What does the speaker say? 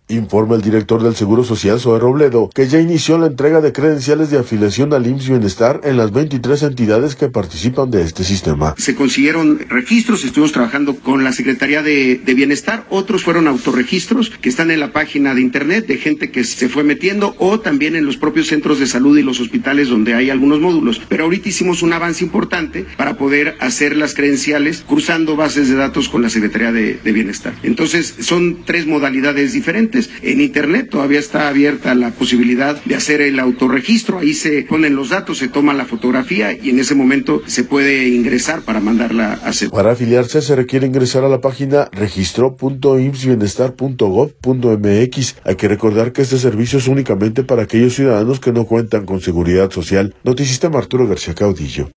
Informa el director del Seguro Social, Zoe Robledo, que ya inició la entrega de credenciales de afiliación al IMSS Bienestar en las 23 entidades que participan de este sistema. Se consiguieron registros, estuvimos trabajando con la Secretaría de Bienestar, otros fueron autorregistros que están en la página de internet de gente que se fue metiendo o también en los propios centros de salud y los hospitales donde hay algunos módulos. Pero ahorita hicimos un avance importante para poder hacer las credenciales cruzando bases de datos con la Secretaría de Bienestar. Entonces son 3 modalidades diferentes. En internet todavía está abierta la posibilidad de hacer el autorregistro, ahí se ponen los datos, se toma la fotografía y en ese momento se puede ingresar para mandarla a hacer. Para afiliarse se requiere ingresar a la página registro.imsbienestar.gov.mx. Hay que recordar que este servicio es únicamente para aquellos ciudadanos que no cuentan con seguridad social. Notisistema Arturo García Caudillo.